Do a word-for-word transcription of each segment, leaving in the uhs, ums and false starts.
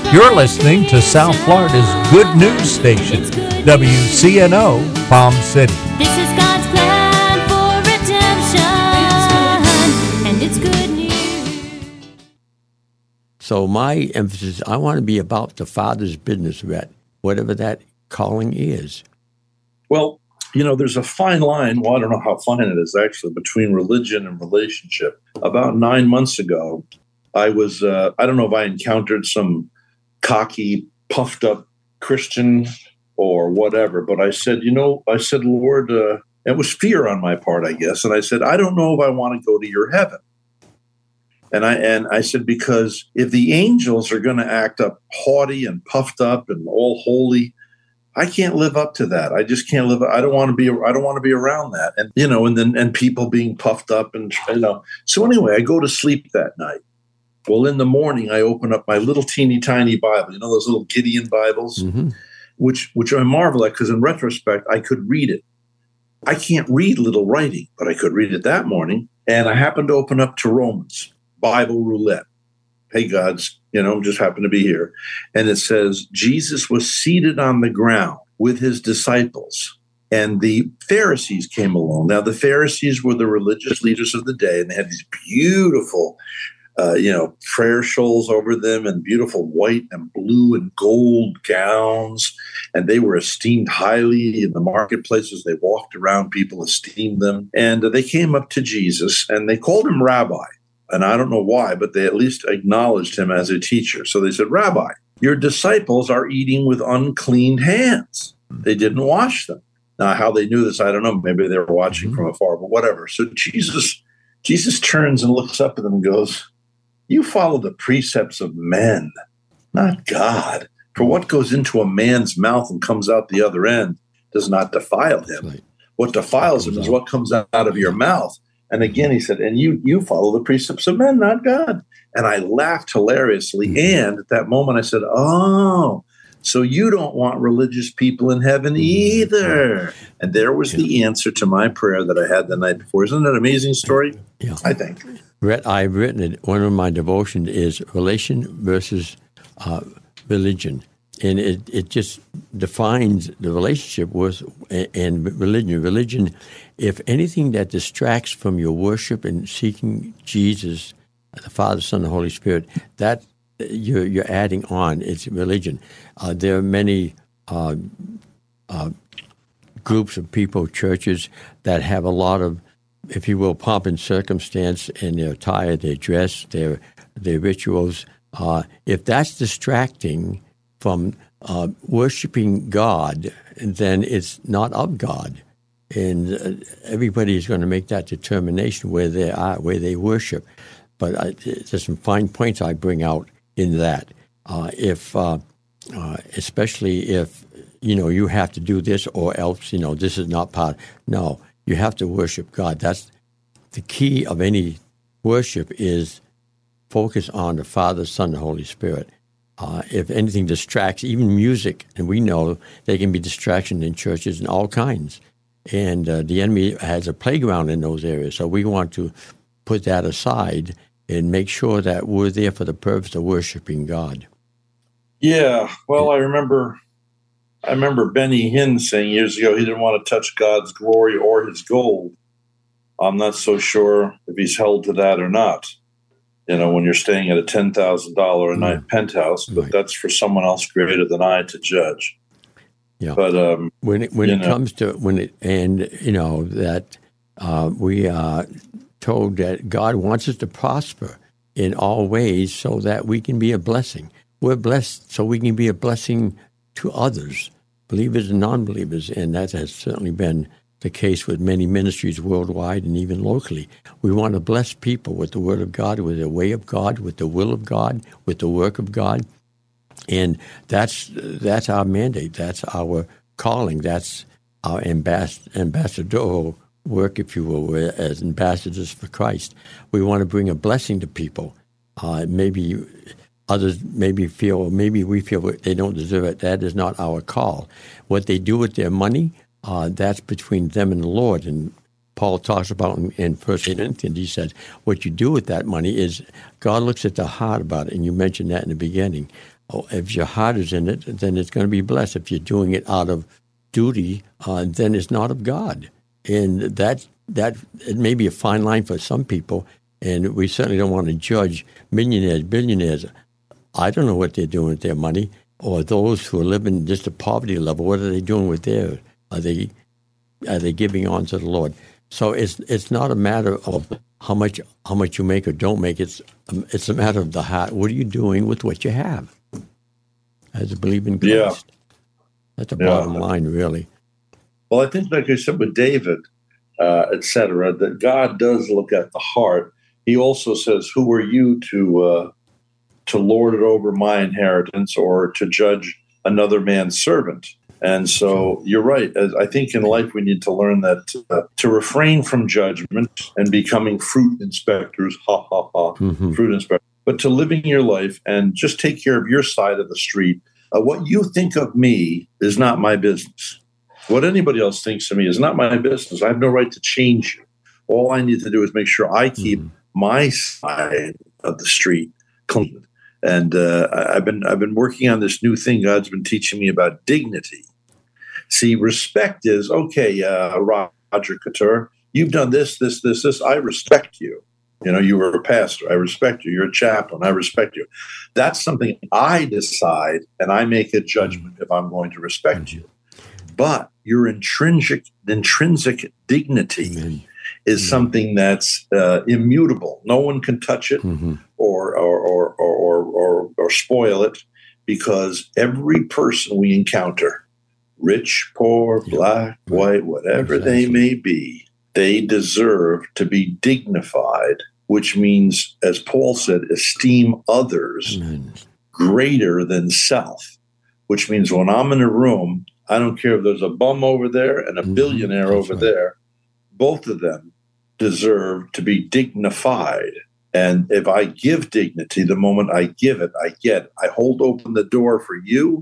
You're listening to South Florida's good news station, W C N O Palm City. This is God's plan for redemption, and it's good news. So my emphasis, I want to be about the Father's business, Rhett, whatever that calling is. Well, you know, there's a fine line, well, I don't know how fine it is actually, between religion and relationship. About nine months ago, I was, uh, I don't know if I encountered some cocky, puffed up Christian or whatever, but I said, you know, I said, Lord, uh, it was fear on my part, I guess. And I said, I don't know if I want to go to your heaven. And I and I said, because if the angels are going to act up haughty and puffed up and all holy, I can't live up to that. I just can't live. I don't want to be. I don't want to be around that. And you know, and then and people being puffed up and you know. So anyway, I go to sleep that night. Well, in the morning, I open up my little teeny tiny Bible. You know those little Gideon Bibles, mm-hmm. which which I marvel at because in retrospect, I could read it. I can't read little writing, but I could read it that morning. And I happened to open up to Romans Bible Roulette. Hey, gods, you know, just happened to be here. And it says, Jesus was seated on the ground with his disciples, and the Pharisees came along. Now, the Pharisees were the religious leaders of the day, and they had these beautiful, uh, you know, prayer shawls over them and beautiful white and blue and gold gowns. And they were esteemed highly in the marketplaces. They walked around, people esteemed them. And uh, they came up to Jesus, and they called him Rabbi. And I don't know why, but they at least acknowledged him as a teacher. So they said, Rabbi, your disciples are eating with unclean hands. They didn't wash them. Now, how they knew this, I don't know. Maybe they were watching from afar, but whatever. So Jesus, Jesus turns and looks up at them and goes, you follow the precepts of men, not God. For what goes into a man's mouth and comes out the other end does not defile him. Right. What defiles him is what comes out of your mouth. And again, he said, and you you follow the precepts of men, not God. And I laughed hilariously. Mm-hmm. And at that moment, I said, oh, so you don't want religious people in heaven either. And there was yeah. the answer to my prayer that I had the night before. Isn't that an amazing story? Yeah. I think. I've written it. One of my devotions is relation versus uh, religion. And it, it just defines the relationship with and religion. Religion, if anything that distracts from your worship and seeking Jesus, the Father, Son, and the Holy Spirit, that you're, you're adding on. It's religion. Uh, there are many uh, uh, groups of people, churches, that have a lot of, if you will, pomp and circumstance in their attire, their dress, their, their rituals. Uh, if that's distracting from uh, worshiping God, then it's not of God. And uh, everybody is going to make that determination where they are, where they worship. But I, there's some fine points I bring out in that. Uh, if, uh, uh, especially if, you know, you have to do this or else, you know, this is not part. No, you have to worship God. That's the key of any worship is focus on the Father, Son, and Holy Spirit. Uh, if anything distracts, even music, and we know there can be distraction in churches and all kinds. And uh, the enemy has a playground in those areas. So we want to put that aside and make sure that we're there for the purpose of worshiping God. Yeah, well, I remember I remember Benny Hinn saying years ago he didn't want to touch God's glory or his gold. I'm not so sure if he's held to that or not. You know, when you're staying at a ten thousand dollars a night mm. penthouse, but right. that's for someone else greater than I to judge. Yeah. But um, when it, when it know. comes to when it and you know that uh, we are told that God wants us to prosper in all ways so that we can be a blessing. We're blessed so we can be a blessing to others, believers and non-believers, and that has certainly been the case with many ministries worldwide and even locally. We want to bless people with the Word of God, with the way of God, with the will of God, with the work of God. And that's that's our mandate. That's our calling. That's our ambas- ambassadorial work, if you will, as ambassadors for Christ. We want to bring a blessing to people. Uh, maybe others maybe feel, maybe we feel they don't deserve it. That is not our call. What they do with their money, Uh, that's between them and the Lord. And Paul talks about in, in First Corinthians, he says, what you do with that money is God looks at the heart about it. And you mentioned that in the beginning. oh, if your heart is in it, then it's going to be blessed. If you're doing it out of duty, uh, then it's not of God. And that that it may be a fine line for some people, and we certainly don't want to judge millionaires, billionaires. I don't know what they're doing with their money, or those who are living just a poverty level. What are they doing with their? Are they are they giving on to the Lord? So it's it's not a matter of how much how much you make or don't make. It's it's a matter of the heart. What are you doing with what you have? As a believer in Christ, Yeah. that's the Yeah. bottom line, really. Well, I think, like I said with David, uh, et cetera, that God does look at the heart. He also says, "Who are you to uh, to lord it over my inheritance, or to judge another man's servant?" And so you're right. As I think in life we need to learn that uh, to refrain from judgment and becoming fruit inspectors, ha ha ha, Mhm. fruit inspectors, but to living your life and just take care of your side of the street. Uh, what you think of me is not my business. What anybody else thinks of me is not my business. I have no right to change you. All I need to do is make sure I keep Mhm. my side of the street clean. And uh, I- I've been I've been working on this new thing God's been teaching me about dignity. See, respect is okay, uh, Roger Couture. You've done this, this, this, this. I respect you. You know, you were a pastor. I respect you. You're a chaplain. I respect you. That's something I decide, and I make a judgment if I'm going to respect you. But your intrinsic intrinsic dignity Amen. is something that's uh, immutable. No one can touch it Mhm. or or, or or or or or spoil it, because every person we encounter, rich, poor, Yeah. black, white, whatever they Exactly. may be, they deserve to be dignified, which means, as Paul said, esteem others Amen. greater than self, which means when I'm in a room, I don't care if there's a bum over there and a Mhm. billionaire That's over right. there, both of them deserve to be dignified. And if I give dignity, the moment I give it, I get it. I hold open the door for you,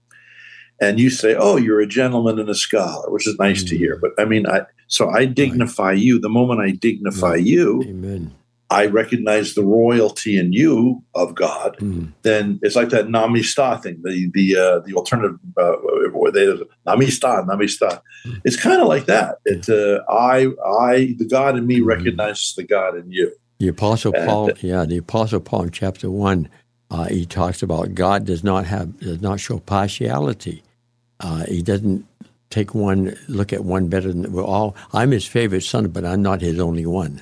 and you say, "Oh, you're a gentleman and a scholar," which is nice to hear. Mm. But I mean, I so I dignify you. The moment I dignify Right. you, Amen. I recognize the royalty in you of God. Mm. Then it's like that Namistah thing, the the uh, the alternative uh, where they Namistah, Namistah. Mm. It's kind of like that. It uh, I I the God in me Mhm. recognizes the God in you. The Apostle And- Paul, yeah, the Apostle Paul in chapter one, uh, he talks about God does not have does not show partiality. Uh, he doesn't take one look at one better than we're all. I'm his favorite son, but I'm not his only one.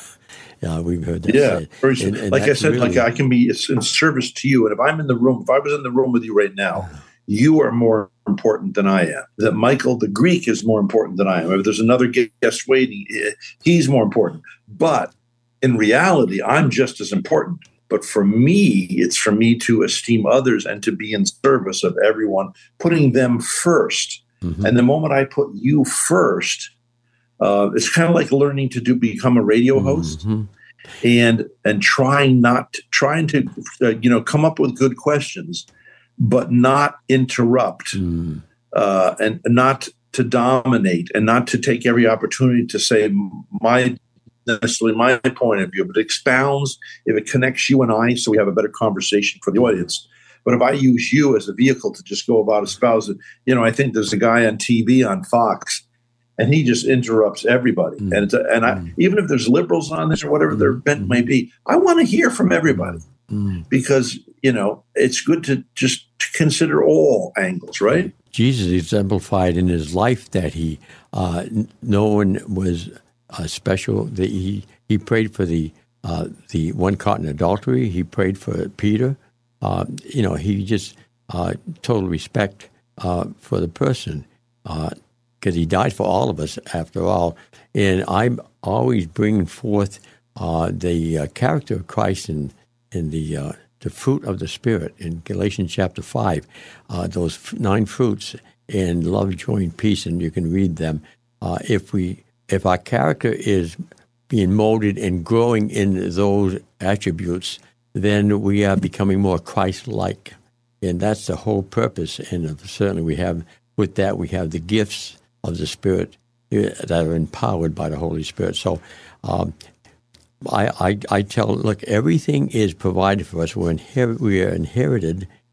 Yeah, we've heard that Yeah, said. very soon. And- and like I that's said, really- like I can be in service to you, and if I'm in the room, if I was in the room with you right now, you are more important than I am. That Michael, the Greek, is more important than I am. If there's another guest waiting, eh, he's more important. But in reality, I'm just as important. But for me, it's for me to esteem others and to be in service of everyone, putting them first. Mhm. And the moment I put you first, uh, it's kind of like learning to do become a radio host. Mhm. and and trying not trying to uh, you know come up with good questions, but not interrupt, Mm. uh, and not to dominate, and not to take every opportunity to say my necessarily my point of view, but expounds if it connects you and I, so we have a better conversation for the audience. But if I use you as a vehicle to just go about espousing, you know, I think there's a guy on T V on Fox, and he just interrupts everybody. Mm. And it's a, and I, Mm. even if there's liberals on this or whatever their Mm. bent Mhm. may be, I want to hear from everybody, Mm. because you know it's good to just to consider all angles, right? Jesus exemplified in his life that he, uh, n- no one was uh, special. That he he prayed for the uh, the one caught in adultery. He prayed for Peter. Uh, you know, he just uh, total respect uh, for the person because he died for all of us after all. And I'm always bringing forth uh, the uh, character of Christ in in the uh, the fruit of the Spirit in Galatians chapter five, uh, those f- nine fruits, and love, joy, and peace, and you can read them. Uh, if we if our character is being molded and growing in those attributes, then we are becoming more Christ-like, and that's the whole purpose. And uh, certainly, we have with that we have the gifts of the Spirit uh, that are empowered by the Holy Spirit. So. Um, I, I, I tell, look, everything is provided for us. We're inher- we are inherited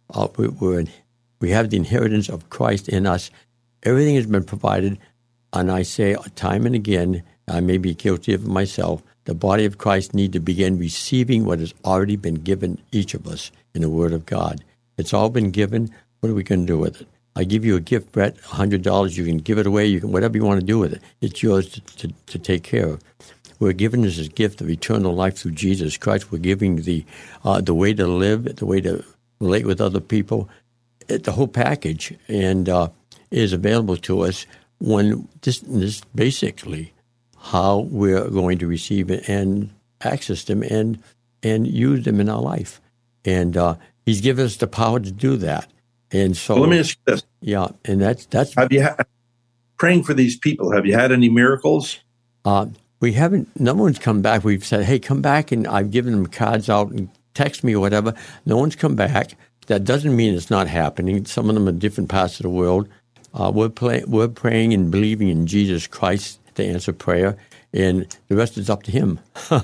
Uh, we, we're, we have the inheritance of Christ in us. Everything has been provided. And I say time and again, I may be guilty of it myself, the body of Christ need to begin receiving what has already been given each of us in the Word of God. It's all been given. What are we going to do with it? I give you a gift, Brett, one hundred dollars. You can give it away. You can whatever you want to do with it. It's yours to, to, to take care of. We're given this as a gift of eternal life through Jesus Christ. We're giving the uh, the way to live, the way to relate with other people, it, the whole package, and uh, is available to us when this, this basically how we're going to receive it and access them and and use them in our life. And uh, He's given us the power to do that. And so, well, let me ask you this: yeah, and that's that's have you ha- praying for these people? Have you had any miracles? Uh, we haven't. No one's come back. We've said, "Hey, come back," and I've given them cards out and text me or whatever. No one's come back. That doesn't mean it's not happening. Some of them are different parts of the world. Uh, we're play, we're praying and believing in Jesus Christ to answer prayer, and the rest is up to Him.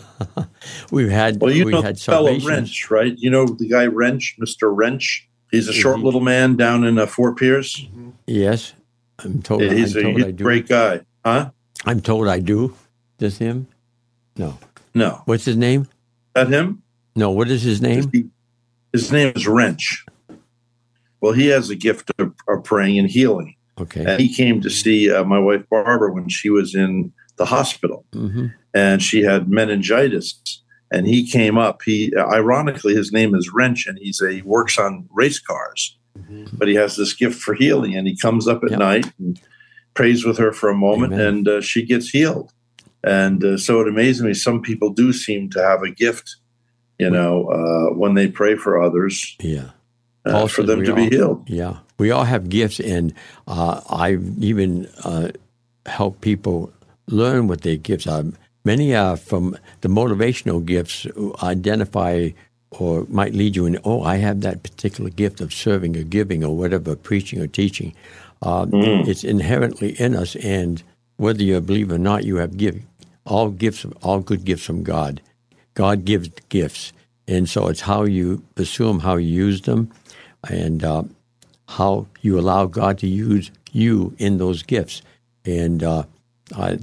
We've had well, you we know had the fellow salvation. Wrench, right? You know the guy Wrench, Mister Wrench. He's a short he, little man down in uh, Fort Pierce. Yes, I'm told. Yeah, he's, I'm a, told he's I a do. great guy, huh? I'm told I do. Does him? No. No, What's his name? is that him? No. What is his name? He, his name is Wrench. Well, he has a gift of, of praying and healing. Okay. And he came to see uh, my wife Barbara when she was in the hospital, Mm-hmm. and she had meningitis. And he came up. He ironically, his name is Wrench, and he's a he works on race cars. Mm-hmm. But he has this gift for healing, and he comes up at Yep. night and prays with her for a moment, Amen. and uh, she gets healed. And uh, so it amazes me. Some people do seem to have a gift, you know, uh, when they pray for others, Yeah. uh, Paul for says them we to all- be healed. Yeah. We all have gifts, and uh, I've even uh, helped people learn what their gifts are. Many are from the motivational gifts, identify or might lead you in, oh, I have that particular gift of serving or giving or whatever, preaching or teaching. Uh, Mm. It's inherently in us, and whether you believe or not, you have giving. All gifts, all good gifts from God. God gives gifts, and so it's how you pursue them, how you use them, and uh, how you allow God to use you in those gifts. And uh, I,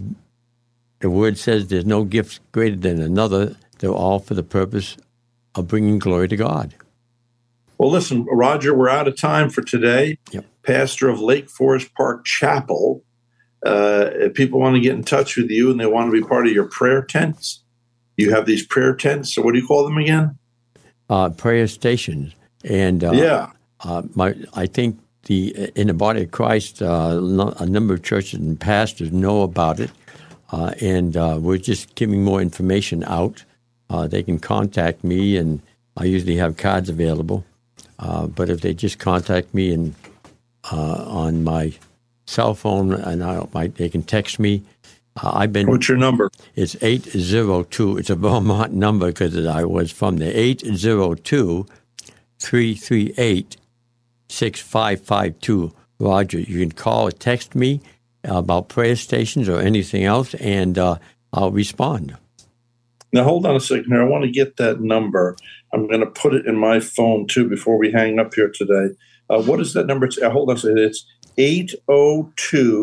the Word says there's no gift greater than another. They're all for the purpose of bringing glory to God. Well, listen, Roger, we're out of time for today. Yep. Pastor of Lake Forest Park Chapel. Uh, if people want to get in touch with you and they want to be part of your prayer tents, you have these prayer tents. So what do you call them again? Uh, prayer stations. And uh, yeah. uh, my, I think the in the body of Christ, uh, no- a number of churches and pastors know about it. Uh, and uh, we're just giving more information out. Uh, they can contact me, and I usually have cards available. Uh, but if they just contact me and uh, on my cell phone, and I, my, they can text me. Uh, I've been. What's your number? It's eight zero two. It's a Vermont number because I was from there. eight zero two, three three eight, six five five two. Roger, you can call or text me about prayer stations or anything else, and uh, I'll respond. Now, hold on a second here. I want to get that number. I'm going to put it in my phone, too, before we hang up here today. Uh, what is that number? Uh, hold on a second. It's eight oh two